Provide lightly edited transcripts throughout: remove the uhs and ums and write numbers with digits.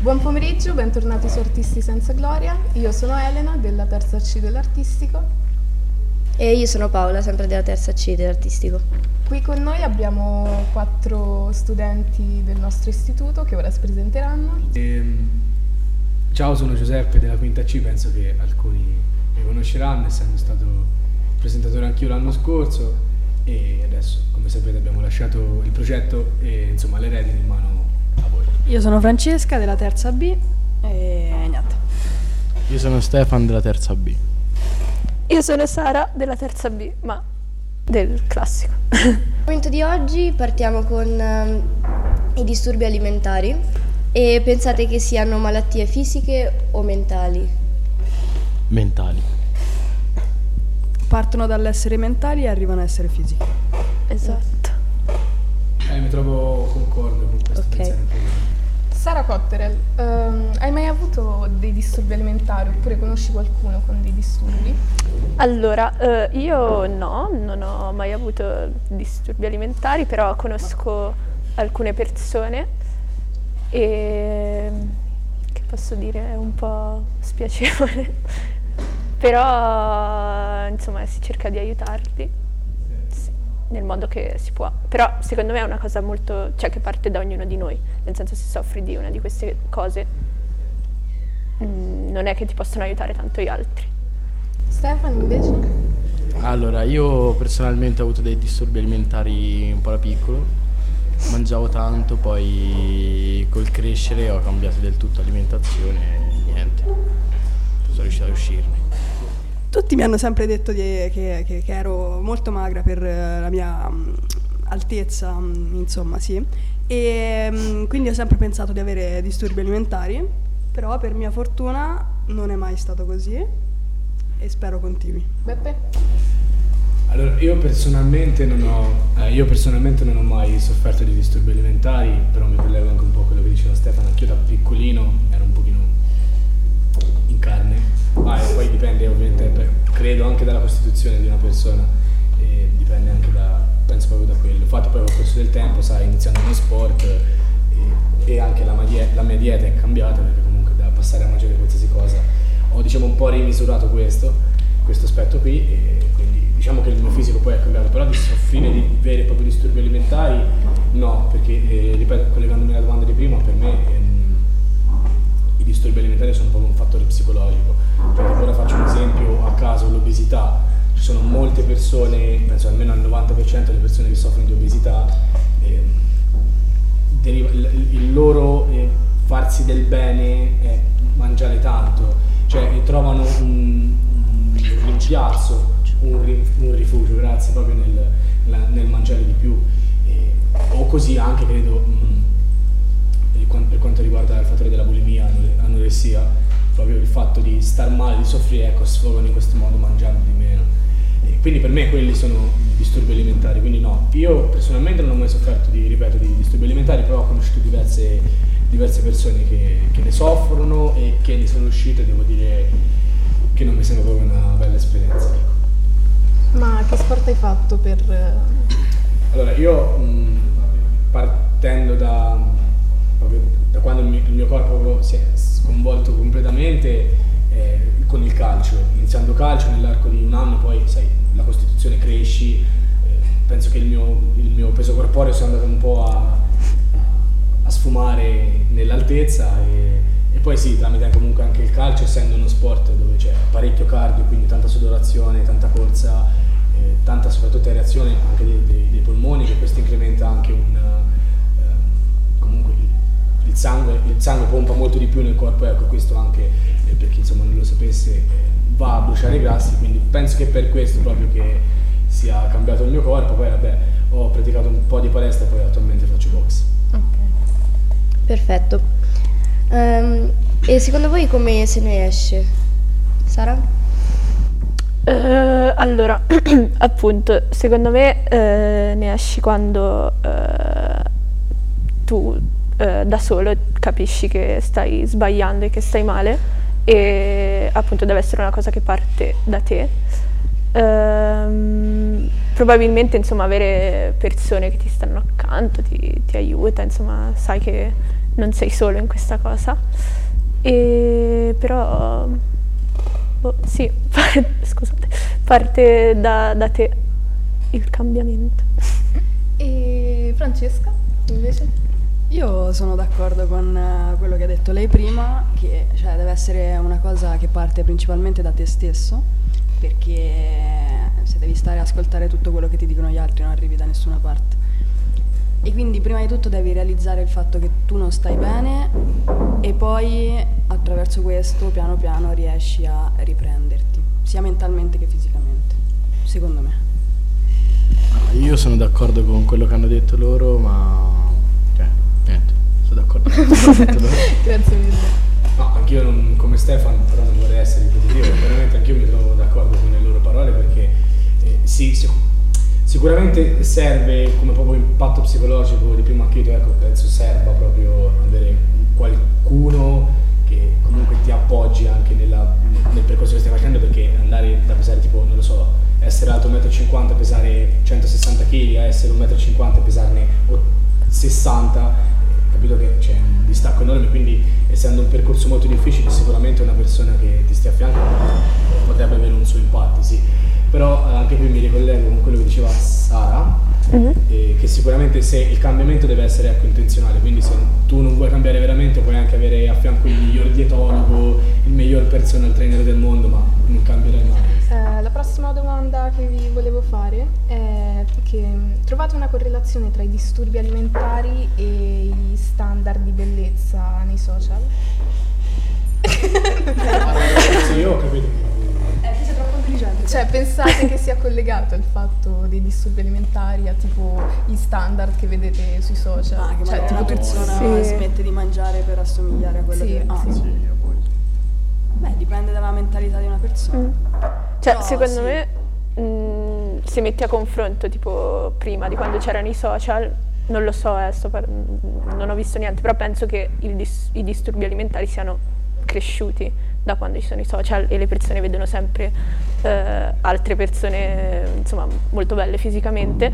Buon pomeriggio, bentornati su Artisti Senza Gloria. Io sono Elena della terza C dell'Artistico. E io sono Paola, sempre della terza C dell'Artistico. Qui con noi abbiamo 4 studenti del nostro istituto che ora si presenteranno. Ciao, sono Giuseppe della quinta C, penso che alcuni mi conosceranno, essendo stato presentatore anch'io l'anno scorso, e adesso, come sapete, abbiamo lasciato il progetto e insomma le redini in mano a voi. Io sono Francesca della terza B e niente. Io sono Stefan della terza B. Io sono Sara della terza B, ma del classico. Nel momento di oggi partiamo con i disturbi alimentari. E pensate che siano malattie fisiche o mentali? Mentali. Partono dall'essere mentali e arrivano a essere fisiche. Esatto. Mi trovo concordo con questo pensiero. Sara Cotterell, hai mai avuto dei disturbi alimentari oppure conosci qualcuno con dei disturbi? Allora, io no, non ho mai avuto disturbi alimentari, però conosco alcune persone e che posso dire, è un po' spiacevole, però insomma si cerca di aiutarli nel modo che si può, però secondo me è una cosa molto, cioè, che parte da ognuno di noi, nel senso, se soffri di una di queste cose non è che ti possono aiutare tanto gli altri. Stefano invece? Allora, io personalmente ho avuto dei disturbi alimentari un po' da piccolo. Mangiavo tanto, poi col crescere ho cambiato del tutto alimentazione e niente, sono riuscito a uscirne. Tutti mi hanno sempre detto che ero molto magra per la mia altezza, insomma, sì. E quindi ho sempre pensato di avere disturbi alimentari, però per mia fortuna non è mai stato così e spero continui. Beppe? Allora, io personalmente non ho mai sofferto di disturbi alimentari, però mi collego anche un po' a quello che diceva Stefano. Anch'io da piccolino ero un pochino in carne, ma poi dipende ovviamente, credo, anche dalla costituzione di una persona, e dipende anche penso proprio da quello. Infatti poi col corso del tempo, sai, iniziando uno sport e anche la mia dieta è cambiata, perché comunque da passare a mangiare qualsiasi cosa ho, diciamo, un po' rimisurato questo aspetto qui, e quindi diciamo che il mio fisico poi è cambiato, però di soffrire di veri e propri disturbi alimentari no, perché ripeto, collegandomi alla domanda di prima, per me i disturbi alimentari sono proprio un fattore psicologico, perché ora faccio un esempio a caso: l'obesità. Ci sono molte persone, penso almeno al 90% delle persone che soffrono di obesità, il loro farsi del bene è mangiare tanto, cioè trovano un rimpiazzo, un rifugio, grazie, proprio nel mangiare di più, o così anche, credo, per quanto riguarda il fattore della bulimia, anoressia, proprio il fatto di star male, di soffrire, ecco, sfogano in questo modo mangiando di meno, e quindi per me quelli sono i disturbi alimentari. Quindi no, io personalmente non ho mai sofferto di disturbi alimentari, però ho conosciuto diverse persone che ne soffrono e che ne sono uscite, devo dire che non mi sembra proprio una bella esperienza, ecco. Ma che sport hai fatto per... Allora, io partendo da quando il mio corpo proprio si è sconvolto completamente, con il calcio, iniziando calcio nell'arco di un anno, poi sai, la costituzione cresci, penso che il mio peso corporeo sia andato un po' a sfumare nell'altezza, e poi sì, tramite comunque anche il calcio, essendo uno sport dove c'è parecchio cardio, quindi tanta sudorazione, tanta corsa, tanta soprattutto aerazione anche dei polmoni, che questo incrementa anche comunque il sangue pompa molto di più nel corpo, ecco, questo anche per chi insomma non lo sapesse, va a bruciare i grassi, quindi penso che per questo proprio che sia cambiato il mio corpo. Poi vabbè, ho praticato un po' di palestra, poi attualmente faccio box. Ok, perfetto. E secondo voi come se ne esce? Sara? Allora, appunto, secondo me ne esci quando tu da solo capisci che stai sbagliando e che stai male, e appunto deve essere una cosa che parte da te. Probabilmente, insomma, avere persone che ti stanno accanto ti aiuta, insomma, sai che non sei solo in questa cosa. E però sì, scusate, parte da te il cambiamento. E Francesca, invece? Io sono d'accordo con quello che ha detto lei prima, che cioè, deve essere una cosa che parte principalmente da te stesso, perché se devi stare a ascoltare tutto quello che ti dicono gli altri non arrivi da nessuna parte. E quindi prima di tutto devi realizzare il fatto che tu non stai bene e poi attraverso questo piano piano riesci a riprenderti, sia mentalmente che fisicamente, secondo me. Io sono d'accordo con quello che hanno detto loro, ma niente, sono d'accordo con quello che hanno detto loro. Grazie mille. No, anch'io come Stefano, però non vorrei essere ripetitivo, veramente anch'io mi trovo d'accordo con le loro parole perché sicuramente serve come proprio impatto psicologico di primo acchito, ecco, penso serva proprio avere qualcuno che comunque ti appoggi anche nel percorso che stai facendo, perché andare da pesare tipo, non lo so, essere alto 1,50 m, pesare 160 kg, a essere 1,50 m e pesarne 60, capito che c'è un distacco enorme, quindi essendo un percorso molto difficile sicuramente una persona che ti stia a fianco potrebbe avere un suo impatto, sì. Però anche qui mi ricollego con quello che diceva Sara, che sicuramente se il cambiamento deve essere intenzionale, quindi se tu non vuoi cambiare veramente puoi anche avere a fianco il miglior dietologo, il miglior personal trainer del mondo, ma non cambierai mai. La prossima domanda che vi volevo fare è che trovate una correlazione tra i disturbi alimentari e gli standard di bellezza nei social? Sì, io ho capito. Sei troppo intelligente. Cioè, pensate che sia collegato il fatto dei disturbi alimentari a tipo gli standard che vedete sui social? Ah, che cioè, magari tipo una persona Sì. smette di mangiare per assomigliare a quello Sì, che... sì. Sì, io poi. Beh, dipende dalla mentalità di una persona. Cioè, Però, secondo sì. me, se metti a confronto tipo prima di quando c'erano i social, non lo so, non ho visto niente, però penso che i disturbi alimentari siano cresciuti da quando ci sono i social e le persone vedono sempre altre persone, insomma, molto belle fisicamente,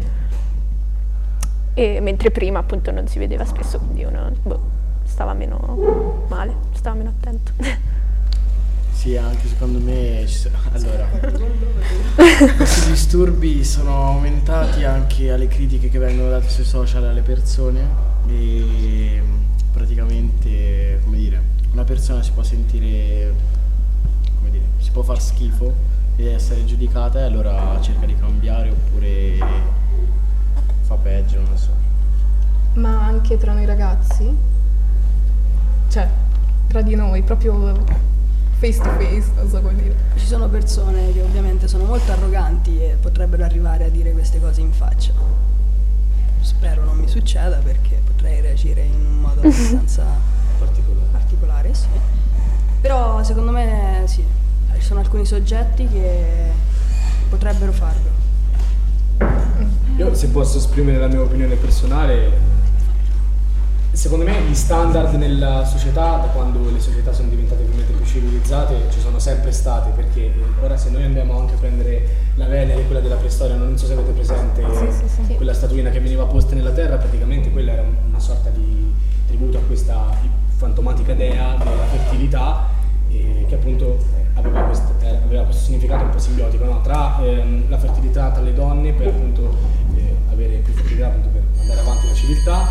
e mentre prima appunto non si vedeva spesso, quindi uno stava meno male, stava meno attento. Sì, anche secondo me allora, questi disturbi sono aumentati anche alle critiche che vengono date sui social alle persone e praticamente, come dire, una persona si può sentire, come dire, si può far schifo ed essere giudicata e allora cerca di cambiare oppure fa peggio, non lo so. Ma anche tra noi ragazzi? Cioè, tra di noi, proprio face to face, non so come dire. Ci sono persone che ovviamente sono molto arroganti e potrebbero arrivare a dire queste cose in faccia. Spero non mi succeda perché potrei reagire in un modo abbastanza particolare, sì. Però secondo me sì, ci sono alcuni soggetti che potrebbero farlo. Io se posso esprimere la mia opinione personale, secondo me gli standard nella società, da quando le società sono diventate ovviamente più civilizzate, ci sono sempre state, perché ora se noi andiamo anche a prendere la Venere, quella della preistoria, non so se avete presente Sì. quella statuina che veniva posta nella terra, praticamente quella era una sorta di tributo a questa fantomatica dea della fertilità, che appunto aveva questo significato un po' simbiotico, no? Tra la fertilità tra le donne per appunto avere più fertilità, appunto per andare avanti la civiltà,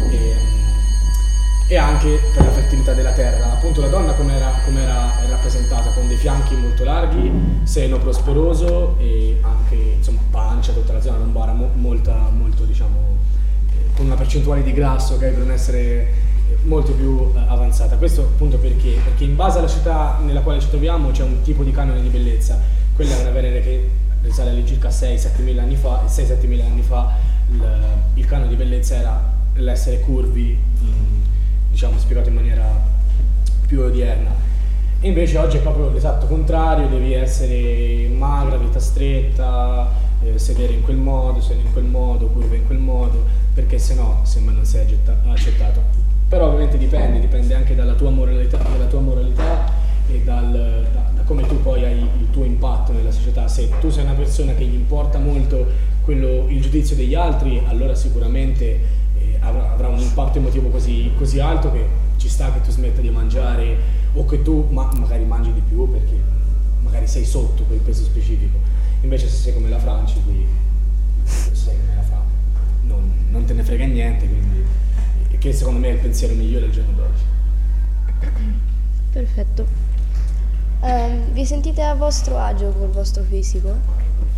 e anche per la fertilità della terra. Appunto la donna come era rappresentata, con dei fianchi molto larghi, seno prosperoso e anche insomma pancia, tutta la zona lombara molto diciamo con una percentuale di grasso, ok, per non essere molto più avanzata. Questo appunto perché in base alla città nella quale ci troviamo c'è un tipo di canone di bellezza. Quella è una Venere che risale all'incirca 6-7 mila anni fa, e 6-7 mila anni fa il canone di bellezza era l'essere curvi, diciamo spiegato in maniera più odierna, e invece oggi è proprio l'esatto contrario, devi essere magra, vita stretta, sedere in quel modo, curva in quel modo, perché sennò sembra non sei accettato. Però ovviamente dipende anche dalla tua moralità e da come tu poi hai il tuo impatto nella società. Se tu sei una persona che gli importa molto il giudizio degli altri, allora sicuramente avrà un impatto emotivo così alto che ci sta che tu smetta di mangiare o che tu magari mangi di più perché magari sei sotto quel peso specifico. Invece se sei come la Franci, qui sei come la Fra, non te ne frega niente, quindi che secondo me è il pensiero migliore al giorno d'oggi. Perfetto. Vi sentite a vostro agio col vostro fisico?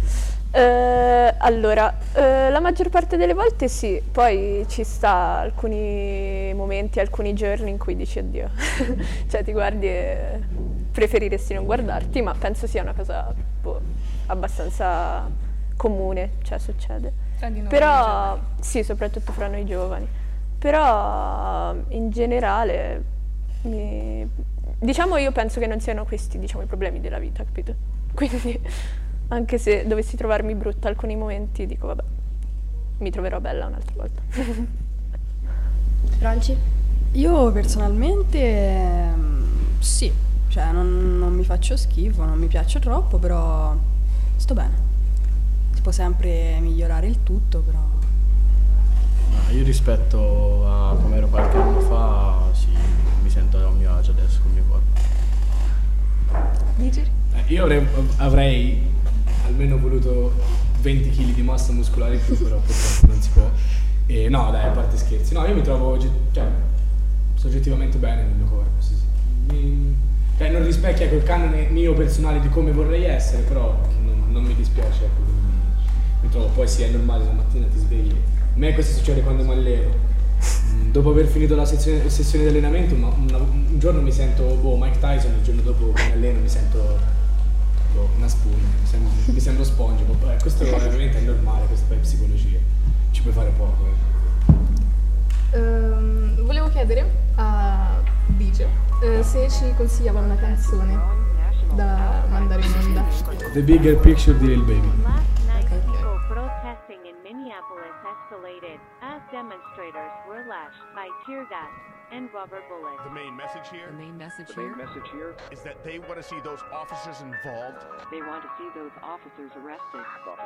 Allora, la maggior parte delle volte sì, poi ci sta alcuni momenti, alcuni giorni in cui dici oddio, cioè ti guardi e preferiresti non guardarti, ma penso sia una cosa abbastanza comune, cioè succede. Tra di noi Però sì, soprattutto fra noi giovani. Però in generale diciamo io penso che non siano questi, diciamo, i problemi della vita, capito? Quindi anche se dovessi trovarmi brutta alcuni momenti dico vabbè, mi troverò bella un'altra volta. Franci? Io personalmente sì, cioè non mi faccio schifo, non mi piaccio troppo, però sto bene. Si può sempre migliorare il tutto, però... Io rispetto a come ero qualche anno fa, sì, mi sento a mio agio adesso con il mio corpo. Dici? Io avrei almeno voluto 20 kg di massa muscolare in più, però purtroppo non si può. E no, dai, a parte scherzi. No, io mi trovo soggettivamente bene nel mio corpo, sì. Non rispecchia quel canone mio personale di come vorrei essere, però non mi dispiace, ecco, mi trovo. Poi sì, è normale, la mattina ti svegli. A me questo succede quando mi alleno. Dopo aver finito la sessione di allenamento, un giorno mi sento Mike Tyson, il giorno dopo che mi alleno mi sento una spugna, mi sembro SpongeBob. Questo ovviamente è normale, questa è psicologia, ci puoi fare poco. Volevo chiedere a Bice se ci consigliava una canzone da mandare in onda. The Bigger Picture di Lil Baby. Protesting in Minneapolis escalated as demonstrators were lashed by tear gas and rubber bullets. The main message here is that they want to see those officers involved. They want to see those officers arrested.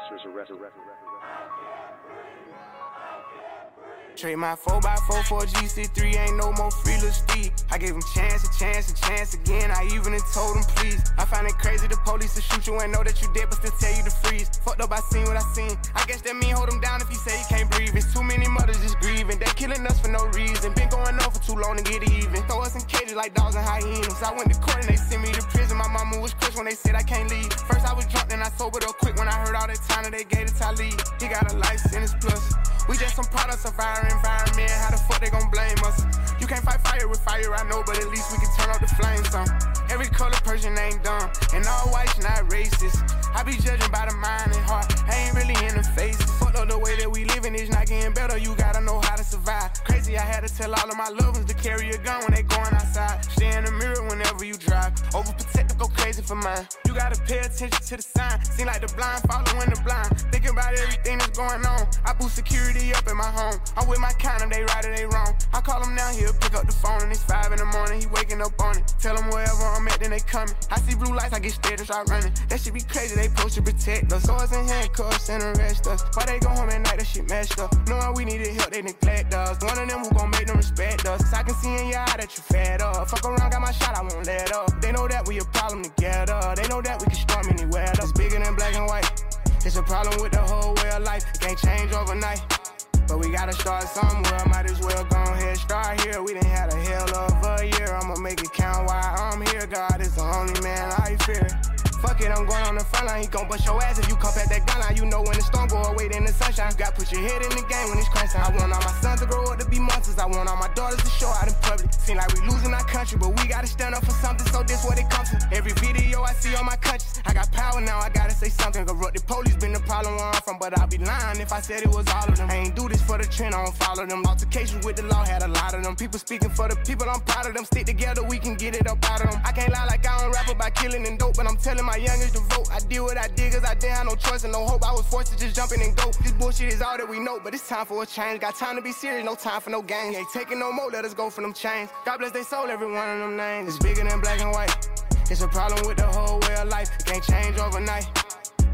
Trade my 4x4 for a GC3, ain't no more free little Steve. I gave him chance again, I even told him please. I find it crazy the police will shoot you and know that you dead but still tell you to freeze. Fucked up, I seen what I seen. I guess that mean hold him down if he say he can't breathe. It's too many mothers just grieving, they killing us for no reason. Been going on for too long to get even. Throw us in cages like dogs and hyenas. I went to court and they sent me to prison. My mama was crushed when they said I can't leave. First I was drunk, then I sobered up quick when I heard all that time that they gave to Talib. He got a life sentence plus. We just some products of our environment. How the fuck they gon' blame us? You can't fight fire with fire, I know, but at least we can turn up the flames on. Every color person ain't dumb, and all whites not racist. I be judging by the mind and heart, I ain't really in the face. Fuck up the way that we living is not getting better, you gotta know how to survive. Crazy, I had to tell all of my loved ones to carry a gun when they going outside. Stay in the mirror whenever you drive, overprotective, go crazy for mine. You gotta pay attention to the sign, seem like the blind following the blind. Thinking about everything that's going on, I boost security up in my home. I'm with my kind of, they right or they wrong. I call him now, he'll pick up the phone and it's 5 in the morning, he waking up on it. Tell him wherever I'm at, then they coming. I see blue lights, I get scared and start running. That shit be crazy, they supposed to protect us. Swords and handcuffs and arrest us. Why they go home at night, that shit messed up. Knowing we needed help, they neglect us. One of them who gon' make them respect us. I can see in your eye that you fed up. Fuck around, got my shot, I won't let up. They know that we a problem together. They know that we can storm anywhere. It's bigger than black and white. It's a problem with the whole way of life. It can't change overnight. But we gotta start somewhere, might as well go ahead, start here. We done had a hell of a year, I'ma make it count while I'm here. God is the only man I fear. Fuck it, I'm going on the front line, he gon' bust your ass if you come past that gun line. You know when the storm go away, then the sunshine. You gotta put your head in the game when it's crunch time. I want all my sons to grow up to be monsters, I want all my daughters to show out in public. Seem like we losing our country, but we gotta stand up for something, so this what it comes to. Every video I see on my conscience, I got power now, I gotta say something. Corrupted police been the problem where I'm from, but I'll be lying if I said it was all of them. I ain't do this for the trend, I don't follow them. Altercations with the law had a lot of them. People speaking for the people, I'm proud of them. Stick together, we can get it up out of them. I can't lie like I don't rap about killing and dope, but I'm telling my youngest to vote. I did what I did cause I didn't have no choice and no hope. I was forced to just jump in and go. This bullshit is all that we know, but it's time for a change. Got time to be serious, no time for no games. Ain't taking no more, let us go for them chains. God bless they soul, every one of them names. It's bigger than black and white. It's a problem with the whole way of life. It can't change overnight.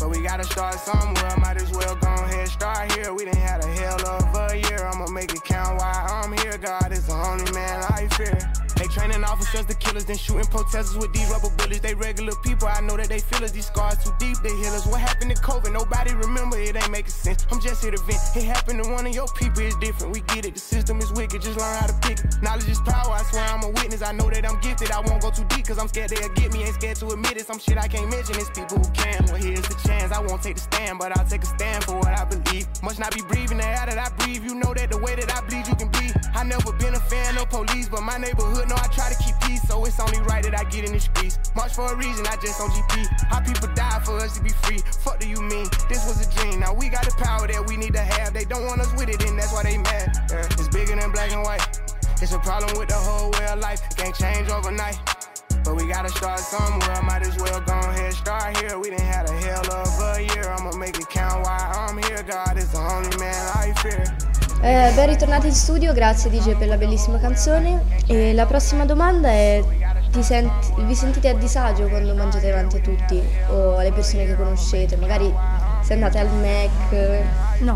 But we gotta start somewhere, might as well go ahead, start here. We done had a hell of a year, I'ma make it count while I'm here. God is the only man I fear. They training officers to killers, then shooting protesters with these rubber bullets. They regular people, I know that they feel us. These scars too deep, they heal us. What happened to COVID? Nobody remember, it ain't making sense. I'm just here to vent. It happened to one of your people, it's different. We get it, the system is wicked, just learn how to pick it. Knowledge is power, I swear I'm a witness. I know that I'm gifted, I won't go too deep, cause I'm scared they'll get me. Ain't scared to admit it, some shit I can't mention. It's people who can. Well, here's the chance, I won't take the stand, but I'll take a stand for what I believe. Must not be breathing the air that I breathe. You know that the way that I bleed, you can bleed. I never been a fan of police, but my neighborhood know I try to keep peace, so it's only right that I get in the streets. March for a reason, I just on GP. How people die for us to be free. Fuck do you mean? This was a dream. Now we got the power that we need to have. They don't want us with it, and that's why they mad. It's bigger than black and white. It's a problem with the whole way of life. It can't change overnight. But we gotta start somewhere. Might as well go ahead, start here. We done had a hell of a year. I'ma make it count while I'm here. God is the only man I fear. Ben ritornati in studio, grazie DJ per la bellissima canzone. E la prossima domanda è: vi sentite a disagio quando mangiate davanti a tutti o alle persone che conoscete? Magari se andate al Mac? No.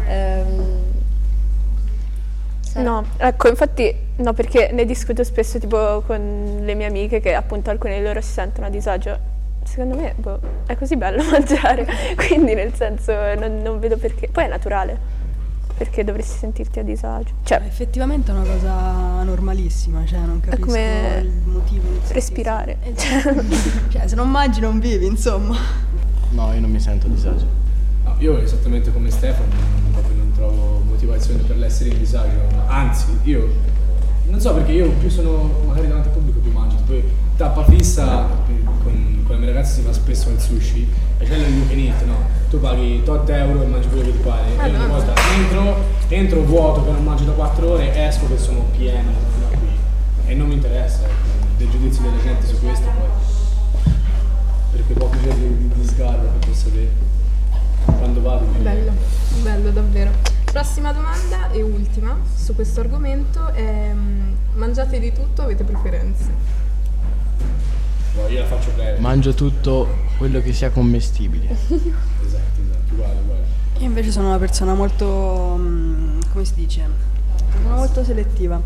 No, ecco, infatti no, perché ne discuto spesso tipo con le mie amiche che appunto alcune di loro si sentono a disagio. Secondo me è così bello mangiare, quindi nel senso non vedo perché. Poi è naturale. Perché dovresti sentirti a disagio? Cioè, effettivamente è una cosa normalissima, cioè non capisco come il motivo. Respirare. Cioè, se non mangi non vivi, insomma. No, io non mi sento a disagio. No, io esattamente come Stefano proprio non trovo motivazione per l'essere in disagio. Anzi, io non so perché io più sono magari davanti al pubblico più mangio. Poi tappa fissa con le mie ragazze si va spesso al sushi e c'è you can eat, no? Tu paghi tot euro e mangi quello che ti pare. Io una volta entro vuoto che non mangio da 4 ore, esco che sono pieno fino a qui. E non mi interessa del giudizio della gente su questo poi. Perché pochi giorni di sgarro per sapere quando vado. Bello davvero. Prossima domanda e ultima su questo argomento è: mangiate di tutto, avete preferenze? Io la faccio breve. Mangio tutto quello che sia commestibile. Esatto, uguale. Io invece sono una persona molto, come si dice, sono molto selettiva.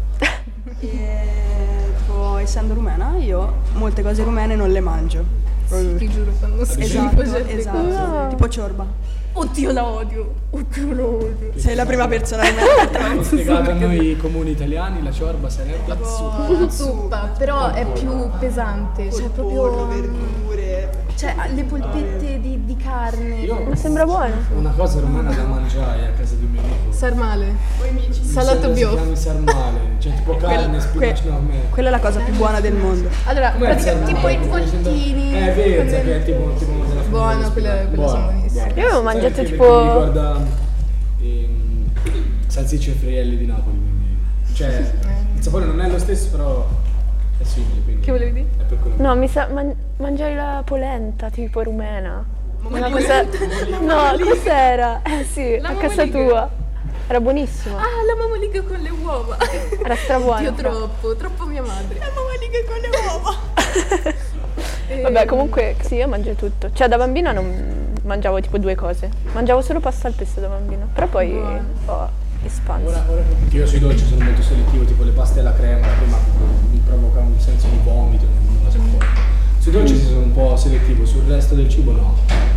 Tipo, essendo rumena, io molte cose rumene non le mangio. Sì, ti giuro, fanno schifo. Esatto. Tipo ciorba. Oddio, la odio. Sei la prima persona che mi Abbiamo spiegato a noi comuni italiani, la ciorba sarebbe la zuppa, però è più pesante, cioè proprio verdure, cioè le polpette di carne. Mi sembra buono. Una cosa romana da mangiare a casa di un mio amico. Sarmale, salato bio. Sarmale, cioè tipo carne, spinaci, no, quella è la cosa più buona del mondo. Allora, tipo i voltini. Verza che è tipo della buona, quella sono buonissime. Io avevo mangiato tipo tipo. Mi ricorda salsicce e frielli di Napoli, quindi cioè il sapore non è lo stesso, però è simile, quindi. Che volevi dire? È per quello. No, mi sa mangiare la polenta tipo rumena. Una cosa. No, cos'era? Sì, La a casa tua. Era buonissima. Ah, la mamaliga con le uova. Era strabuona. Io troppo mia madre. La mamaliga con le uova. Vabbè, comunque sì, io mangio tutto. Cioè da bambina non mangiavo tipo 2 cose. Mangiavo solo pasta al pesto da bambina. Però poi ho espanso. Ora io sui dolci sono molto selettivo, tipo le paste alla crema, la prima mi provoca un senso di vomito, non la sopporto. Sui dolci sono un po' selettivo, sul resto del cibo no.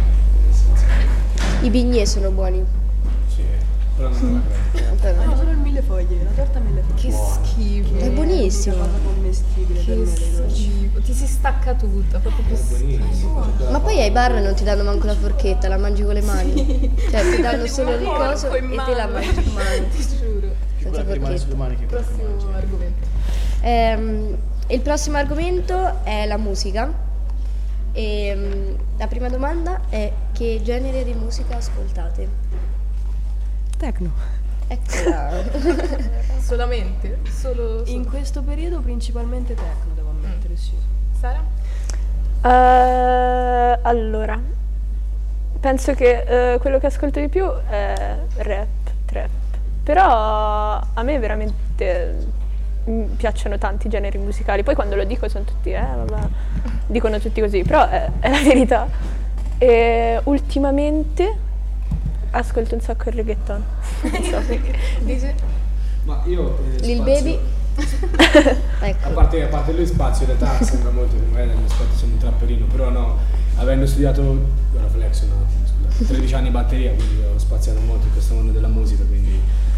I bignè sono buoni. Sì, però non la crema. No, solo il millefoglie, la torta millefoglie. Che schifo. È buonissimo. Cosa commestibile per me, le dolci. Schifo. Ti si stacca tutto, proprio che schifo. Ma poi ai bar non ti danno manco la forchetta, la mangi con le mani. Cioè ti danno solo il coso e te la mangi con mano. Ti giuro. Senza forchetta. Prossimo argomento. Il prossimo argomento è la musica. E la prima domanda è: che genere di musica ascoltate? Tecno. Eccola. Solamente? Solo. In questo periodo principalmente tecno, devo ammettere, sì. Sara? Allora, penso che quello che ascolto di più è trap. Però a me veramente mi piacciono tanti generi musicali. Poi quando lo dico sono tutti, vabbè, dicono tutti così, però è la verità. E ultimamente ascolto un sacco il reggaeton. Non so perché. Dice? Ma io Lil spazio- Baby? Ecco. A parte lui spazio, in realtà sembra molto che magari mi aspetto sono un trapperino, però no, avendo studiato, ora flex no, scusate, 13 anni in batteria, quindi ho spaziato molto in questo mondo della musica, quindi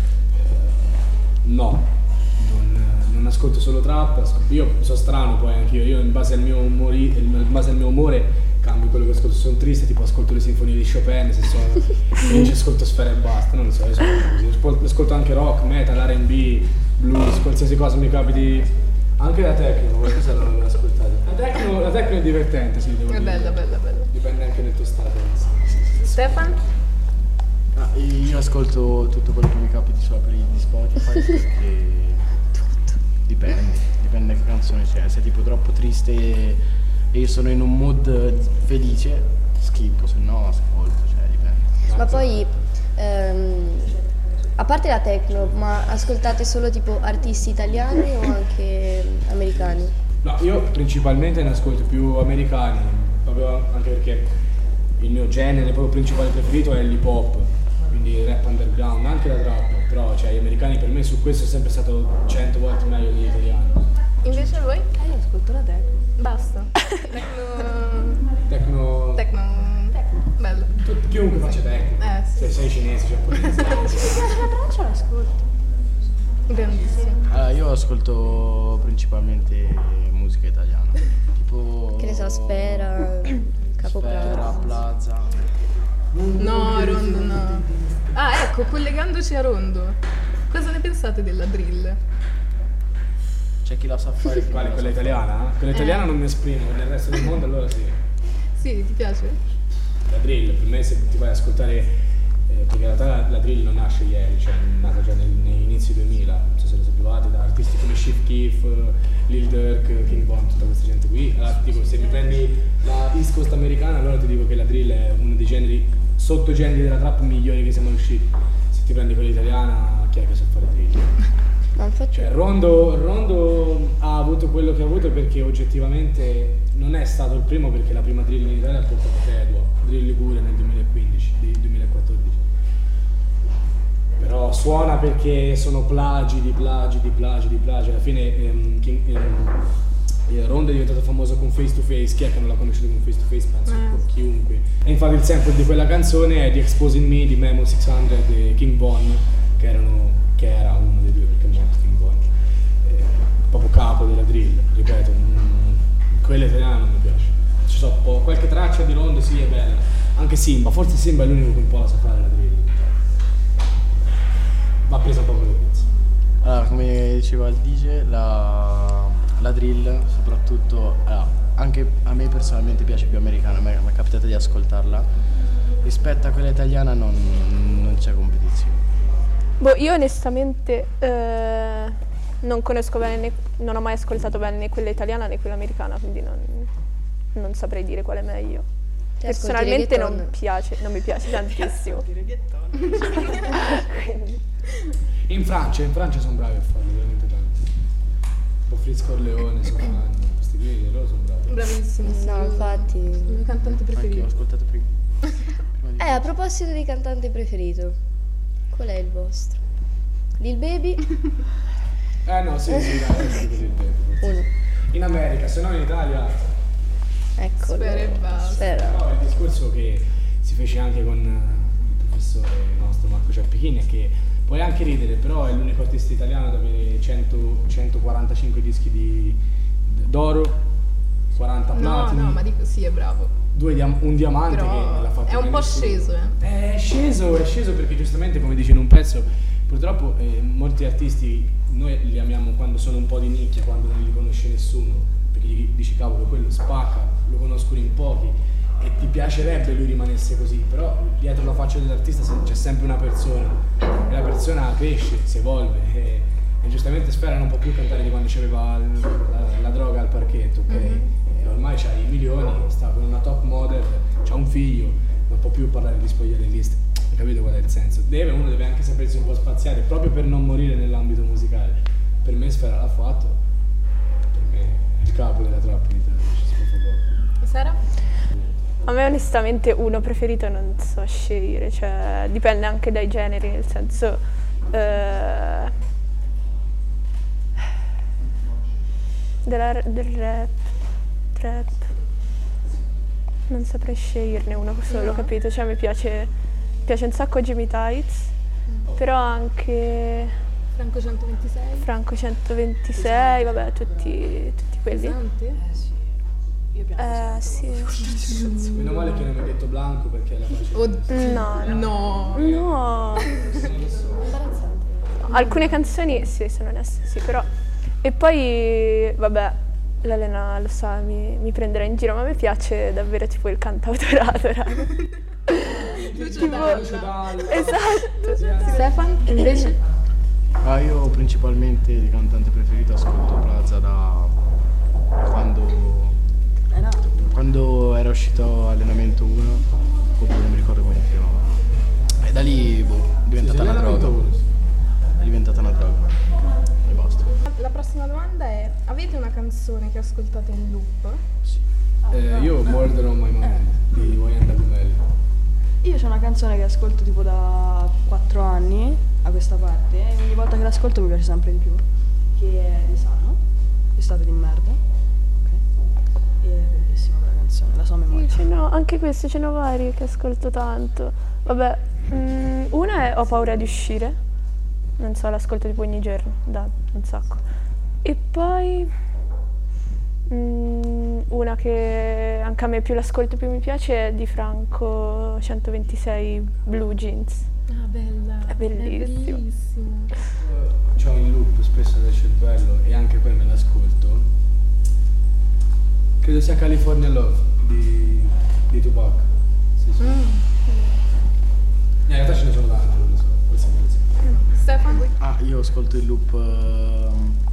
no, non ascolto solo trap, io sono strano poi anch'io, io in base al mio umore cambio quello che ascolto, se sono triste tipo ascolto le sinfonie di Chopin, se sono felice ascolto Sfera e basta, non lo so, io sono così, ascolto anche rock, metal, R&B, blues, qualsiasi cosa mi capiti, anche la techno, qualcosa non l'ho ascoltata. La techno è divertente, sì, devo dire. Bella. Dipende anche del tuo stato. Stefan? Io ascolto tutto quello che mi capiti sulla playlist di Spotify perché dipende che canzone c'è, se è tipo troppo triste e io sono in un mood felice schippo, se no ascolto, cioè dipende. Ma poi, a parte la techno, ma ascoltate solo tipo artisti italiani o anche americani? No, io principalmente ne ascolto più americani, proprio anche perché il mio genere proprio principale preferito è l'hip hop, quindi il rap underground, anche la trap, però cioè gli americani per me su questo è sempre stato 100 volte meglio degli italiani. Invece voi? Io ascolto la techno. Basta. Techno. Bello. Chiunque faccia techno. Sì. Se sei cinese, giapponese. La traccia l'ascolto. Grandissimo. Allora, io ascolto principalmente musica italiana, tipo Che ne so, Sfera, Capo Sfera, Plaza. No, Rondo no. Ah, ecco, collegandoci a Rondo, cosa ne pensate della drill? C'è chi la sa fare. Quale? Quella italiana? Quella italiana non mi esprimo, nel resto del mondo allora sì. Sì, ti piace? La drill, per me se ti vai ad ascoltare, perché in realtà la drill non nasce ieri, cioè è nata già nei inizi 2000, non so se lo sapevate, da artisti come Chief Keef, Lil Durk, King Von, tutta questa gente qui. Allora ti dico, se mi prendi la East Coast americana, allora ti dico che la drill è uno dei generi, sottogeneri della trap migliori che siamo usciti. Se ti prendi quella italiana, chi è che sa fare drill? Ma infatti Cioè Rondo ha avuto quello che ha avuto perché oggettivamente non è stato il primo, perché la prima drill in Italia ha portato Tedua, Drill Liguria nel 2014. Però suona perché sono plagi di plagi. Alla fine Rondo è diventato famoso con Face to Face. Chi è che non l'ha conosciuto con Face to Face? Penso chiunque. E infatti il sample di quella canzone è di Exposing Me di Memo 600 e King Von, che era uno dei due, perché è morto King Von, proprio capo della drill, ripeto. Quella italiana non mi piace. Ci so qualche traccia di Rondo, sì, è bella. Anche Simba, forse Simba è l'unico che un po' la sa fare la drill. Va presa un po' con le pizze. Allora, come diceva il DJ, la drill soprattutto, anche a me personalmente piace più americana, mi è capitato di ascoltarla. Rispetto a quella italiana non c'è competizione. Boh, io onestamente non conosco bene, non ho mai ascoltato bene né quella italiana né quella americana, quindi non saprei dire quale è meglio. Te Personalmente ascolti non mi piace tantissimo. In Francia sono bravi a farlo, veramente tanto. Un po' Fritz Corleone, Sofano, questi qui, loro sono bravi. Bravissimo. No, infatti. Il mio cantante Anche io ho preferito. ascoltato prima. A proposito di cantante preferito, qual è il vostro? Lil Baby? No, sì, dai, così il tempo. Uno. In America, se no in Italia. Eccolo. Spera e basta. Spera. No, il discorso che si fece anche con il professore nostro Marco Ciappichini è che puoi anche ridere, però è l'unico artista italiano ad avere 145 dischi d'oro, 40 platini. No, ma dico sì, è bravo. Un diamante Però che l'ha fatto è un bene po' nessuno. sceso, È sceso perché giustamente, come dice in un pezzo, purtroppo molti artisti noi li amiamo quando sono un po' di nicchia, quando non li conosce nessuno, perché gli dici cavolo quello spacca, lo conoscono in pochi e ti piacerebbe lui rimanesse così, però dietro la faccia dell'artista c'è sempre una persona e la persona cresce, si evolve e giustamente Sfera non può più cantare di quando c'aveva la droga al parchetto, ok? E ormai c'ha i milioni, sta con una top model, c'ha un figlio, non può più parlare di spogliarelliste. Hai capito qual è il senso? Uno deve anche sapersi un po' spaziare proprio per non morire nell'ambito musicale. Per me Sfera l'ha fatto, per me è il capo della trap in Italia, ci si può fare poco. Sara? A me onestamente uno preferito non so scegliere, cioè dipende anche dai generi, nel senso del rap, trap, non saprei sceglierne uno solo, capito? Cioè mi piace un sacco Jimmy Tights, però anche Franco 126. Franco 126, vabbè, tutti quelli. Pesante? Sì. Meno male che non mi hai detto Blanco perché la faccio. No. Alcune canzoni sì, sono onesta, sì, però. E poi, vabbè, l'Elena lo sa, mi prenderà in giro, ma mi piace davvero tipo il cantautorato, raga. Esatto. Stefan, invece? Io principalmente di cantante preferito ascolto Plaza da quando era uscito Allenamento 1, oppure non mi ricordo come si chiamava. E da lì è diventata una droga. È diventata una droga. E basta. La prossima domanda è: avete una canzone che ascoltate in loop? Sì. Io Murder on My Mind di Wayanda Gumelli. Io c'ho una canzone che ascolto tipo da 4 anni a questa parte e ogni volta che l'ascolto mi piace sempre di più, che è di Sano, Estate di merda. Ok. E è bellissima quella canzone, la so a memoria. Anche queste ce n'ho varie che ascolto tanto. Vabbè, una è Ho paura di uscire, non so, l'ascolto tipo ogni giorno, da un sacco. E poi una che anche a me più l'ascolto più mi piace è di Franco 126, Blue Jeans. Ah, bella. È bellissimo. C'ho in loop spesso nel cervello e anche poi me l'ascolto. Credo sia California Love di Tupac. Sì. In realtà ce ne sono tante, non lo so. Forse Stefan? Io ascolto il loop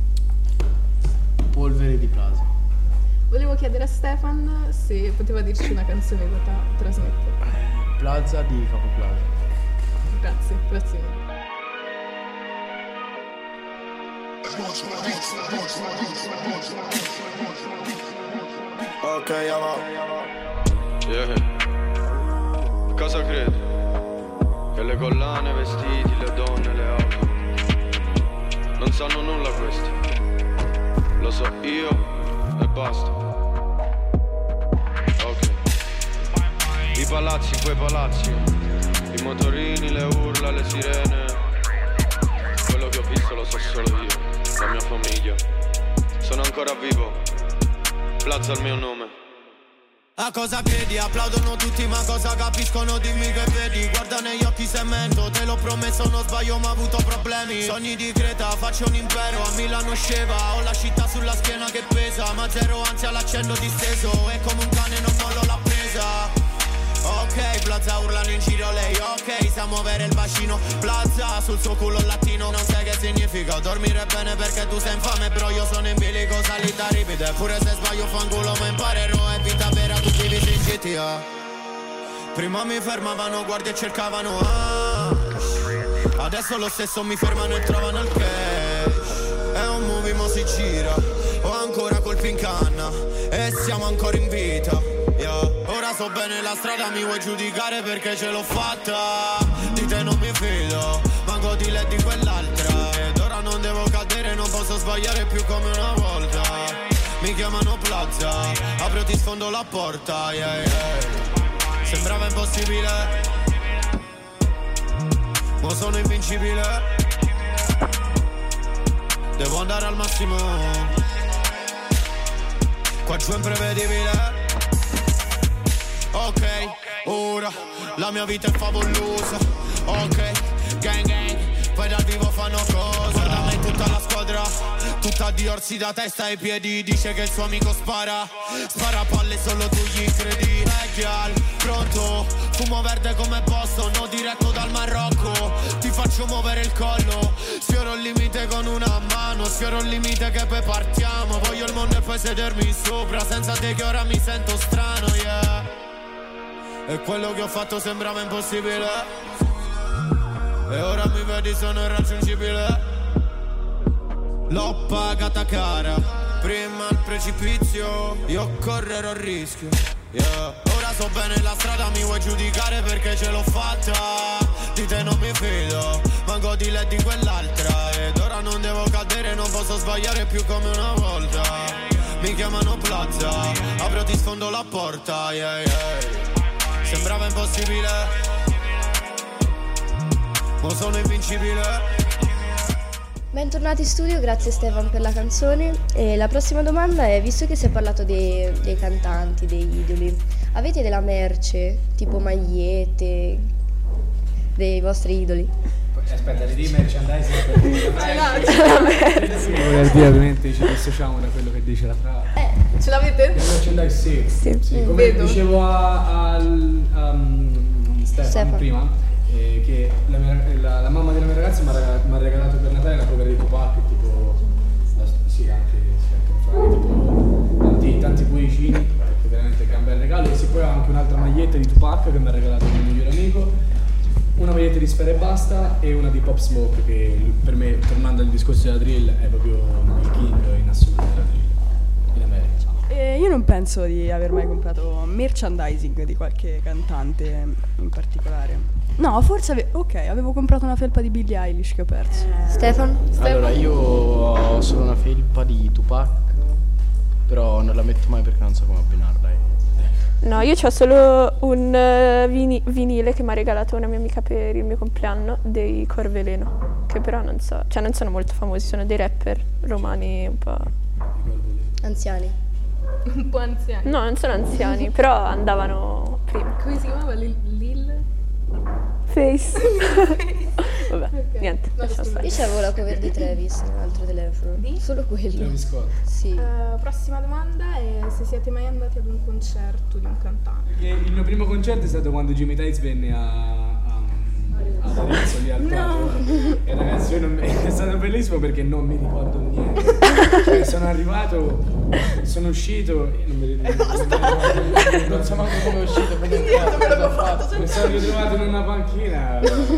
Polvere di Plaza. Volevo chiedere a Stefan se poteva dirci una canzone da trasmettere. Plaza di Capo Plaza. Grazie mille. Ok, va. Yeah. Cosa credi? Che le collane, vestiti, le donne, le auto non sanno nulla questi. Lo so io e basta. Ok. I palazzi, quei palazzi, i motorini, le urla, le sirene. Quello che ho visto lo so solo io, la mia famiglia. Sono ancora vivo, Plaza il mio nome. A cosa credi? Applaudono tutti ma cosa capiscono? Dimmi che vedi. Guarda negli occhi se mento. Te l'ho promesso non sbaglio ma ho avuto problemi. Sogni di Creta, faccio un impero. A Milano sceva, ho la città sulla schiena che pesa. Ma zero ansia l'accendo disteso. E come un cane non mollo la presa. Ok, Plaza urlano in giro lei. Ok, sa muovere il bacino. Plaza sul suo culo latino. Non sai che significa dormire bene perché tu sei infame. Bro io sono in bilico, salita ripide. Pure se sbaglio fanculo ma imparerò. È vita vera, tutti vivi in GTA. Prima mi fermavano guardie e cercavano hash. Adesso lo stesso mi fermano e trovano il cash. È un movie mo si gira. Ho ancora colpi in canna e siamo ancora in vita, yeah. Ora so bene la strada, mi vuoi giudicare perché ce l'ho fatta. Di te non mi fido, manco di lei di quell'altra. Ed ora non devo cadere, non posso sbagliare più come una volta. Mi chiamano Plaza, apro ti sfondo la porta, yeah, yeah. Sembrava impossibile, ma sono invincibile. Devo andare al massimo, qua giù è imprevedibile. Ok, ora la mia vita è favolosa. Ok, gang gang, poi dal vivo fanno cosa. Da me tutta la squadra, tutta di orsi da testa ai piedi. Dice che il suo amico spara, spara palle solo tu gli credi. Backyard, pronto, fumo verde come Boston, no diretto dal Marocco. Ti faccio muovere il collo, sfioro il limite con una mano. Sfioro il limite che poi partiamo. Voglio il mondo e poi sedermi sopra. Senza te che ora mi sento strano, yeah. E quello che ho fatto sembrava impossibile. E ora mi vedi sono irraggiungibile. L'ho pagata cara, prima il precipizio, io correrò il rischio, yeah. Ora so bene la strada, mi vuoi giudicare perché ce l'ho fatta. Di te non mi fido, manco di lei di quell'altra. Ed ora non devo cadere, non posso sbagliare più come una volta. Mi chiamano Plaza, apro ti sfondo la porta, yeah, yeah. Sembrava impossibile, ma sono invincibile. Bentornati in studio, grazie Stefan per la canzone. E la prossima domanda è, visto che si è parlato dei cantanti, degli idoli, avete della merce, tipo magliette, dei vostri idoli? Aspetta, di merchandising per venerdì ovviamente ci dissociamo da quello che dice la Fra. Ce l'avete? Il merchandising sì. Come vedo. Dicevo a Stefano prima, che la mamma della mia ragazza mi ha regalato per Natale una cover di Tupac, tipo anche tanti cuoricini, perché veramente che è un bel regalo. E poi ho anche un'altra maglietta di Tupac che mi ha regalato il mio migliore amico, una maglietta di Sfera Ebbasta e una di Pop Smoke, che per me, tornando al discorso della drill, è proprio il king in assoluto della drill in America. Io non penso di aver mai comprato merchandising di qualche cantante in particolare. No, forse avevo comprato una felpa di Billie Eilish che ho perso. Stefano? Allora, io ho solo una felpa di Tupac, però non la metto mai perché non so come abbinarla. No, io ho solo un vinile che mi ha regalato una mia amica per il mio compleanno, dei Corveleno, che però non so, cioè non sono molto famosi, sono dei rapper romani un po'... Anziani? Un po' anziani. No, non sono anziani, però andavano prima. Come si chiamava? Lil? Face. Vabbè, Okay. niente, lasciamo stare. Io c'avevo la cover di Travis nell'altro telefono. Solo quello. Travis Scott. Sì. Prossima domanda è se siete mai andati ad un concerto di un cantante. Il mio primo concerto è stato quando Jimmy Tights venne ad Arezzo, lì al Prato. E ragazzi, è stato bellissimo perché non mi ricordo niente. Cioè, sono arrivato, sono uscito e non mi ricordo. Non so manco come è uscito, come mi sono ritrovato in una panchina.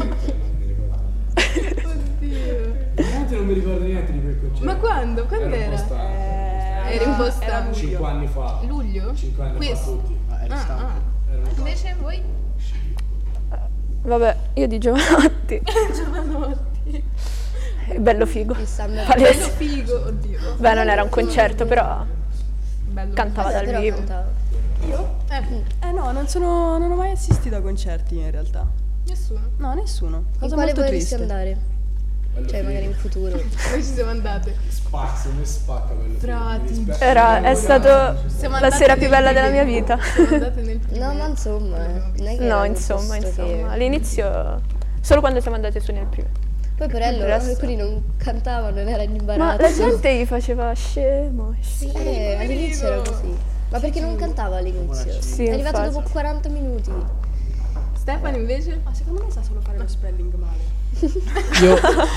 Veramente non mi ricordo niente di quel concerto. Ma quando? Quando era? Era impostato. 5 anni fa. Luglio? 5 anni fa tutti. Invece voi? Vabbè, io di Giovanotti. Giovanotti. Bello figo. Bello figo, oddio. Beh, non era un concerto, però Bello cantava dal Però vivo. cantava. Io? No, non ho mai assistito a concerti in realtà. Nessuno. No, nessuno. In Cosa quale molto vorresti triste. andare? Cioè magari in futuro. Noi ci siamo andate. Spacca quello. Frati. È stato la sera più bella della mia vita. Siamo andate nel primo. No, ma insomma, non è che No, era insomma, un posto che- all'inizio solo quando siamo andate su nel primo. Poi per loro, alcuni non cantavano, non era in imbarazzo. Ma la gente gli faceva scemo. All'inizio era così. Ma perché non cantava all'inizio? Sì, è arrivato infatti. dopo 40 minuti. Stefano invece? Ma secondo me sa solo fare lo spelling male. Io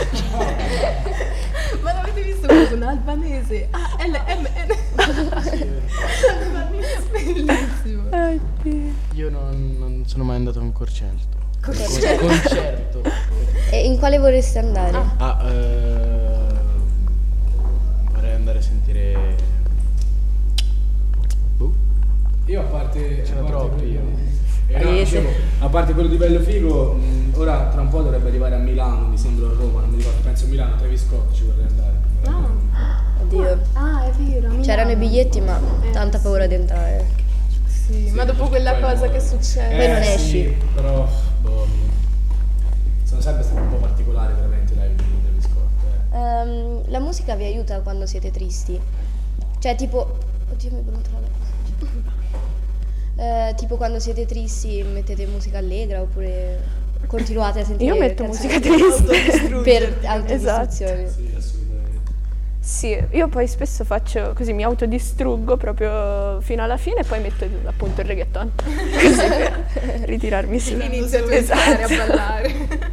Ma l'avete visto quello con albanese? L-M-N. Bellissimo. Io non sono mai andato a un concerto. Concerto. E in quale vorresti andare? Vorrei andare a sentire. Io a parte troppi. Dicevo, a parte quello di Bello Figo, ora tra un po' dovrebbe arrivare a Milano, mi sembra, a Roma, non mi ricordo, penso a Milano, Travis Scott ci vorrei andare. Oddio. È vero. C'erano i biglietti, ma tanta paura di entrare. Sì, ma dopo quella cosa che succede. Poi non sì, esci. Però sono sempre stati un po' particolari veramente live di Travis Scott. La musica vi aiuta quando siete tristi? Cioè tipo... Oddio, mi è venuta la tipo quando siete tristi mettete musica allegra oppure continuate a sentire Io metto canzoni musica triste per autodistruzione. Esatto. Sì, assolutamente. Sì, io poi spesso faccio così, mi autodistruggo proprio fino alla fine e poi metto appunto il reggaeton così per ritirarmi su. Inizio a pensare a ballare.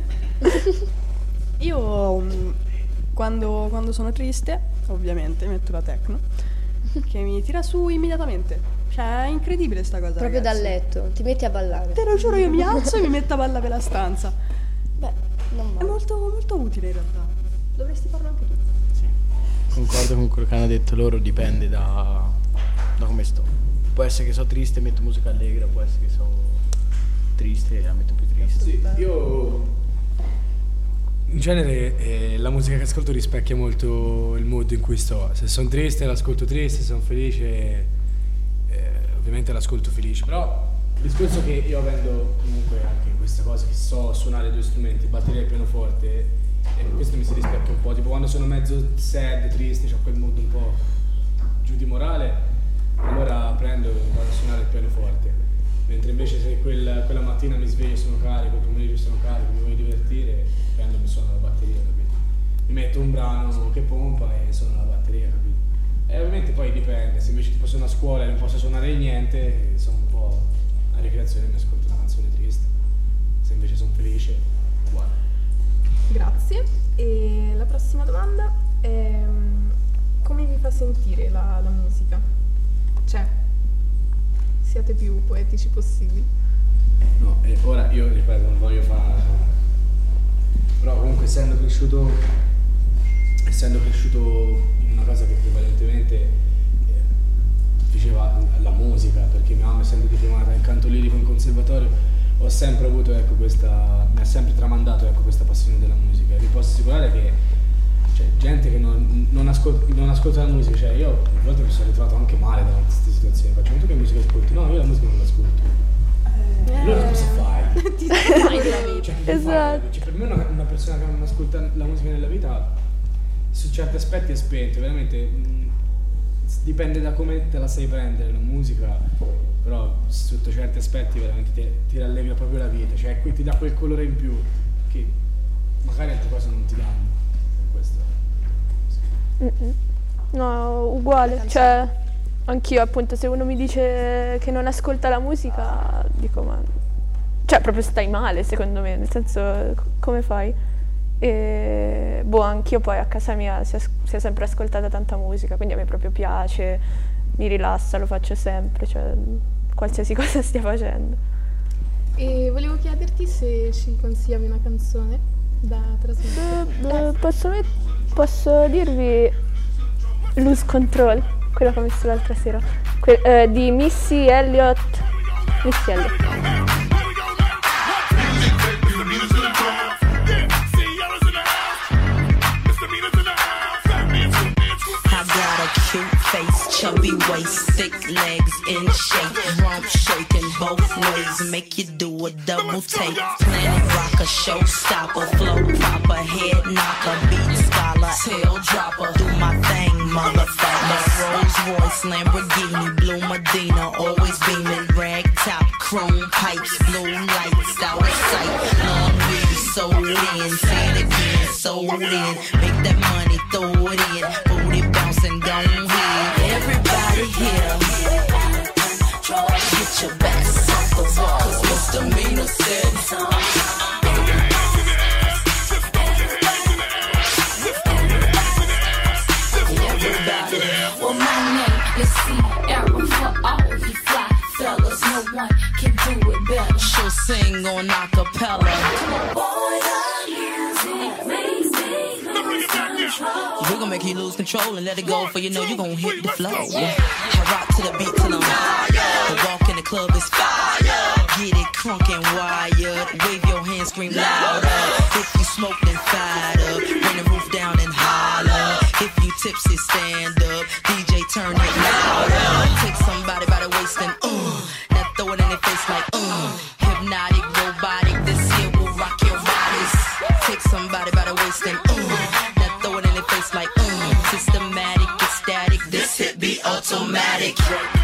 Io quando sono triste, ovviamente, metto la techno che mi tira su immediatamente. Cioè, è incredibile sta cosa. Proprio ragazzi. dal letto, ti metti a ballare. Te lo giuro, io mi alzo e mi metto a ballare per la stanza. Beh, non È male. molto, molto utile in realtà. Dovresti farlo anche tu. Sì. Concordo con quello che hanno detto loro, dipende da come sto. può essere che sono triste e metto musica allegra, può essere che sono triste e la metto più triste. Sì, io in genere la musica che ascolto rispecchia molto il mood in cui sto. Se sono triste l'ascolto triste, se sono felice ovviamente l'ascolto felice. Però il discorso che io avendo comunque anche questa cosa che so suonare due strumenti, batteria e pianoforte, e questo mi si rispecchia un po', tipo quando sono mezzo sad, triste, c'ho quel mood un po' giù di morale, allora prendo e vado a suonare il pianoforte. Mentre invece se quella mattina mi sveglio, sono carico, il pomeriggio sono carico, mi voglio divertire, prendo e mi suono la batteria, capito? Mi metto un brano che pompa e suono la batteria, capito? E ovviamente poi dipende, se invece tipo sono a scuola e non posso suonare niente, sono un po' a ricreazione, mi ascolto una canzone triste. Se invece sono felice, uguale. Grazie. E la prossima domanda è come vi fa sentire la musica? Cioè, siate più poetici possibili. No, e ora io ripeto, non voglio fare... Però comunque essendo cresciuto in una casa che prevalentemente faceva la musica, perché mia mamma essendo diplomata in canto lirico in conservatorio, ho sempre avuto mi ha sempre tramandato questa passione della musica. E vi posso assicurare che c'è gente che non ascolta la musica, cioè io a volte mi sono ritrovato anche male davanti a queste situazioni, faccio tu che musica ascolti? No, io la musica non l'ascolto. Allora cosa fai? Ti cioè, esatto. Cioè, per me una persona che non ascolta la musica nella vita su certi aspetti è spento, veramente dipende da come te la sai prendere la musica, però sotto certi aspetti veramente ti rallegra proprio la vita, cioè ti dà quel colore in più che magari altre cose non ti danno. Questo. No, uguale, cioè anch'io appunto se uno mi dice che non ascolta la musica dico ma cioè proprio stai male secondo me, nel senso come fai? E anch'io poi a casa mia si è sempre ascoltata tanta musica, quindi a me proprio piace, mi rilassa, lo faccio sempre, cioè qualsiasi cosa stia facendo. E volevo chiederti se ci consigliavi una canzone da trasmettere. Posso dirvi Lose Control, quella che ho messo l'altra sera, di Missy Elliott. Cute face, chubby waist, thick legs in shape, rump shaking both ways, make you do a double take. Planet rocker, showstopper, flow proper, head knocker, beat scholar, tail dropper. Do my thing, motherfucker. Rolls Royce, Lamborghini, blue Medina, always beaming, rag top, chrome pipes, blue lights, out of sight. Long weed, sold in, say it again, sold in. Make that money, throw it in, booty bouncing, don't. Everybody here, get your backs off the wall, 'cause misdemeanor said everybody. Well, my name is Sierra for all you fly fellas. No one can do it better. She'll sing on acapella. Boy, the music makes me lose control. We're gonna make you lose control and let it go, for you know you gon' hit the flow. I rock to the beat till I'm higher. The walk in the club is fire. Get it crunk and wired. Wave your hands, scream louder. If you smoke, then fired up. Bring the roof down and holler. If you tipsy, stand up. DJ, turn it louder. Take somebody by the waist and now throw it in their face like hypnotic, robotic. This here will rock your bodies. Take somebody by the waist and now throw it in their face like systematic, ecstatic. This hit be automatic.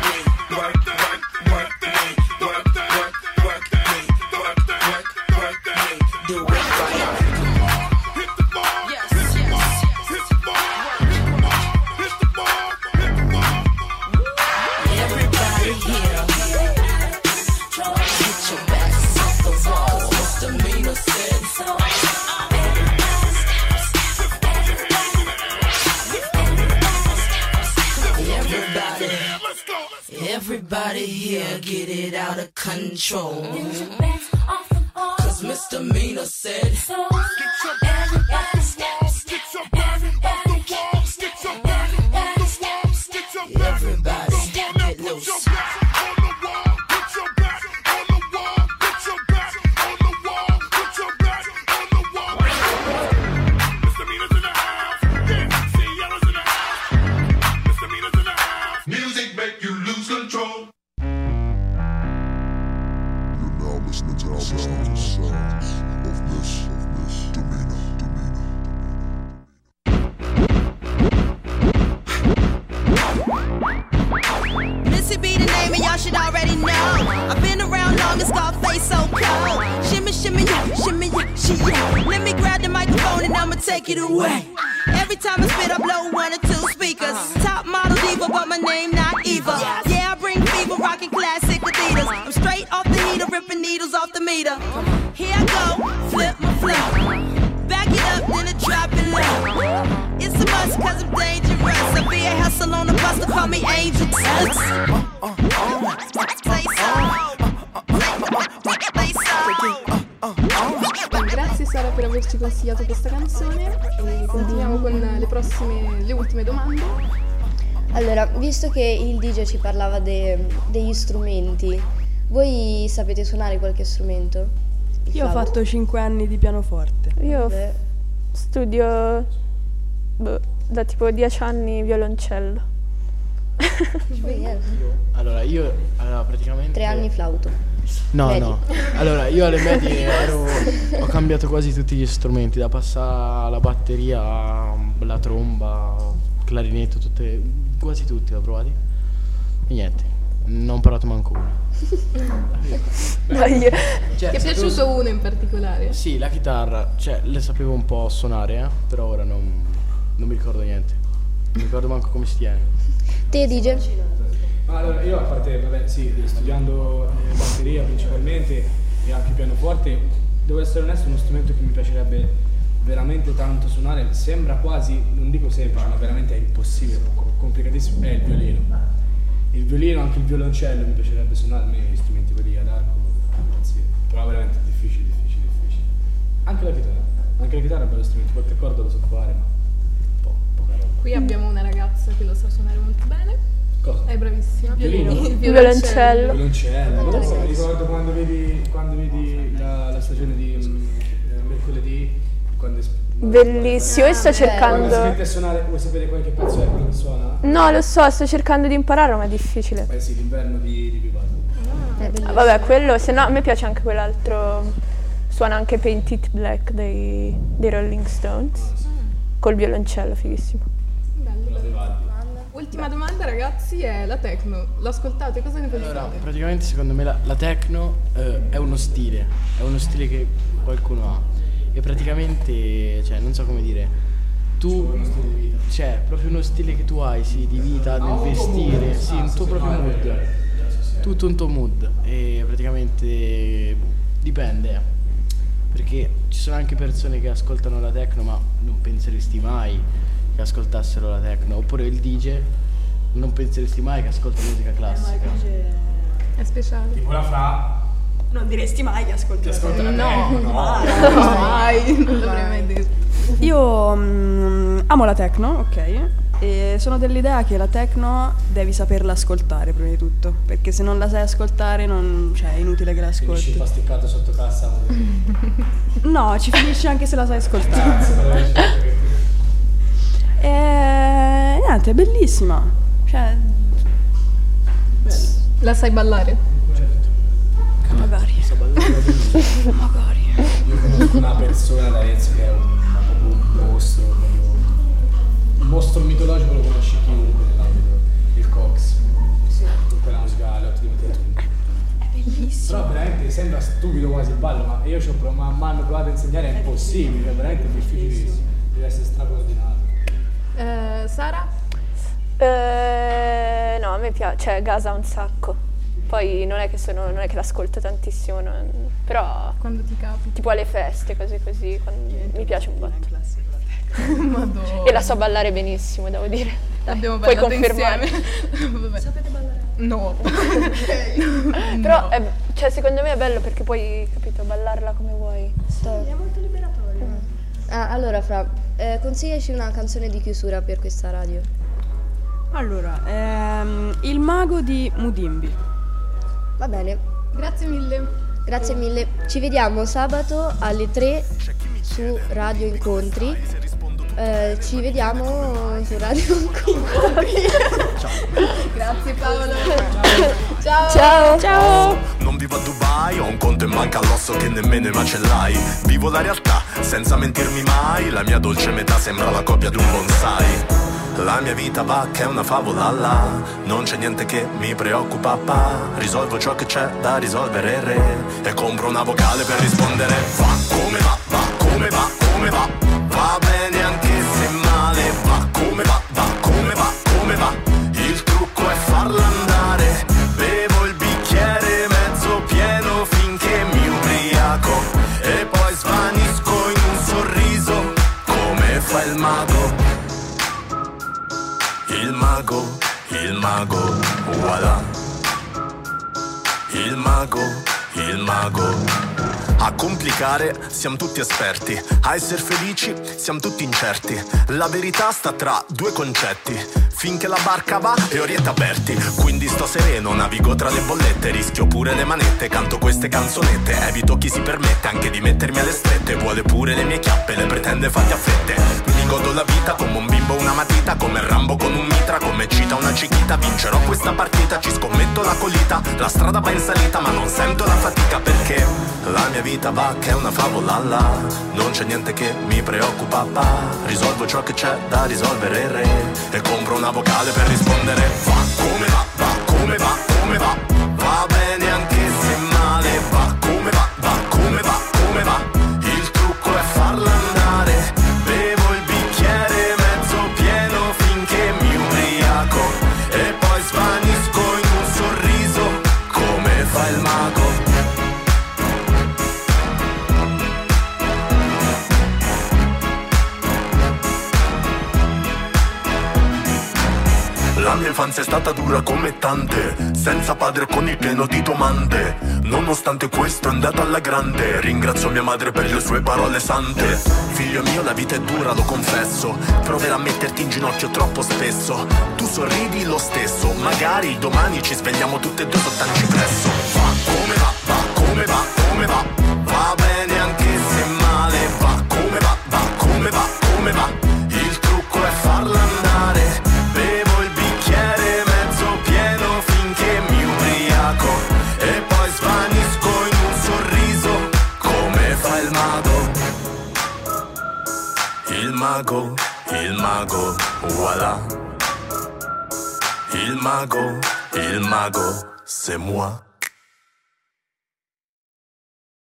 Do it right. Everybody here, get your backs off the wall. Misdemeanor said so. Everybody here, get it out of control. 'Cause misdemeanor said so. Everybody steps, everybody kicks, everybody steps, everybody get loose. listening to the sounds of Miss Demeanor. Missy be the name and y'all should already know. I've been around long and Scarface so cold. Shimmy, shimmy, yeah, shimmy, yeah, she yeah. Let me grab the microphone and I'ma take it away. Every time I spit I blow 1 or 2 speakers. Top model diva but my name not Eva. Yeah, I bring fever, rocking classic Adidas. I'm straight off the heater, ripping needles off the meter. Here I go, flip my flow. Back it up, then I drop it low. It's a must cause I'm dangerous. I be a hustle on the bus to call me Angel Toots. Grazie Sara per averci consigliato questa canzone e continuiamo con le ultime domande. Allora, visto che il DJ ci parlava degli strumenti, voi sapete suonare qualche strumento? Io ho fatto 5 anni di pianoforte. Io studio da tipo 10 anni violoncello. Allora, io praticamente 3 anni flauto. No. Allora, io alle medie ho cambiato quasi tutti gli strumenti, da passare alla batteria, la tromba, clarinetto, quasi tutti l'ho provati. E niente, non ho imparato manco uno. Ti è piaciuto uno in particolare? Sì, la chitarra, le sapevo un po' suonare, però ora non mi ricordo niente. Non mi ricordo manco come si tiene. Te, DJ? Allora, io a parte, studiando batteria principalmente e anche pianoforte, devo essere onesto, uno strumento che mi piacerebbe veramente tanto suonare, sembra quasi, non dico semplice, ma veramente è impossibile, complicatissimo, è il violino. Il violino, anche il violoncello mi piacerebbe suonare, a me gli strumenti quelli ad arco, però veramente difficile. Anche la chitarra è un bello strumento, qualche accordo lo so fare, ma poca roba. Qui abbiamo una ragazza che lo sa suonare molto bene. Cosa? È bravissima. Il violoncello. Mi ricordo quando vedi la stagione di mercoledì, bellissimo. Io sto cercando. Quando si suonare, vuoi sapere qualche pezzo è quello che suona? No, lo so, sto cercando di imparare, ma è difficile. Sì, l'inverno di Vivaldi. Vabbè, quello, se no a me piace anche quell'altro. Suona anche Painted Black dei Rolling Stones. Col violoncello, fighissimo. Bello. Ultima domanda, ragazzi, è la techno. L'ascoltate? Cosa ne pensate? Allora, praticamente secondo me la techno è uno stile che qualcuno ha. E praticamente, non so come dire, proprio uno stile che tu hai, sì, di vita, nel vestire, sì, un tuo proprio mood. Tutto un tuo mood. E praticamente dipende, perché ci sono anche persone che ascoltano la techno ma non penseresti mai che ascoltassero la techno, oppure il DJ non penseresti mai che ascolta musica classica. È speciale. Tipo la Fra. Non diresti mai che ascolta la techno. No, mai, non l'avrei mai detto. Io amo la techno, ok, e sono dell'idea che la techno devi saperla ascoltare prima di tutto, perché se non la sai ascoltare è inutile che la ascolti. Finisci pasticcato sotto cassa. No, ci finisci anche se la sai ascoltare. Niente, è bellissima. La sai ballare? Certo. Magari. Io conosco una persona da Arezzo che è un mostro mitologico, lo conosce chiunque nell'ambito, il Cox. Sì. Con quella musica alle 8 di mattina. È bellissimo. Però veramente sembra stupido quasi il ballo, ma io mi hanno provato a insegnare, è impossibile, è veramente difficilissimo. Deve essere stracoordinato. Sara? No, a me piace, gasa un sacco. Poi non è che l'ascolto tantissimo, però quando ti capita, tipo alle feste, cose così, mi piace un botto. Madonna. E la so ballare benissimo, devo dire. Abbiamo puoi ballato confermare. Insieme. Sapete ballare? No. Però secondo me è bello perché puoi, capito, ballarla come vuoi. È molto liberatorio. Allora Fra, consigliaci una canzone di chiusura per questa radio. Allora, Il mago di Mudimbi. Va bene. Grazie mille. Grazie mille. Ci vediamo sabato alle 3 su Radio Incontri. Ci vediamo su Radio Incontri. Grazie Paolo. Ciao. Non vivo a Dubai, ho un conto in manca l'osso che nemmeno i macellai. Vivo la realtà senza mentirmi mai, la mia dolce metà sembra la copia di un bonsai. La mia vita va che è una favola là, non c'è niente che mi preoccupa pa. Risolvo ciò che c'è da risolvere re, e compro una vocale per rispondere. Va come va, va come va, come va. Va bene anche se male, va come va, va come va, come va. Il trucco è farla andare, bevo il bicchiere mezzo pieno finché mi ubriaco, e poi svanisco in un sorriso come fa il mago. Il mago, voilà. Il mago. A complicare siamo tutti esperti, a essere felici siamo tutti incerti. La verità sta tra due concetti, finché la barca va e orietta aperti. Quindi sto sereno, navigo tra le bollette, rischio pure le manette, canto queste canzonette. Evito chi si permette anche di mettermi alle strette, vuole pure le mie chiappe, le pretende fatte a fette. Mi godo la vita come un bimbo una matita, come Rambo con un mitra, come Cita una cichita. Vincerò questa partita, ci scommetto la colita. La strada va in salita ma non sento la fatica, perché la mia vita va che è una favola là, non c'è niente che mi preoccupa pa. Risolvo ciò che c'è da risolvere re, e compro una vocale per rispondere. Va come va, va come va, come va. Va bene anche se male, va come va, va come va, come va. Il trucco è farla andare, bevo il bicchiere mezzo pieno finché mi ubriaco, e poi svanisco in un sorriso come fa il mago. La mia infanzia è stata dura come tante, senza padre con il pieno di domande. Nonostante questo è andata alla grande, ringrazio mia madre per le sue parole sante. Figlio mio, la vita è dura, lo confesso, proverò a metterti in ginocchio troppo spesso. Tu sorridi lo stesso, magari domani ci svegliamo tutte e due sotto cipresso. Va come va, va come va, come va. Va bene anche se male, va come va, va come va, come va. Il trucco è farla andare, bevo il bicchiere mezzo pieno finché mi ubriaco, e poi svanisco in un sorriso come fa il mago. Il mago, voilà. Il mago, c'est moi.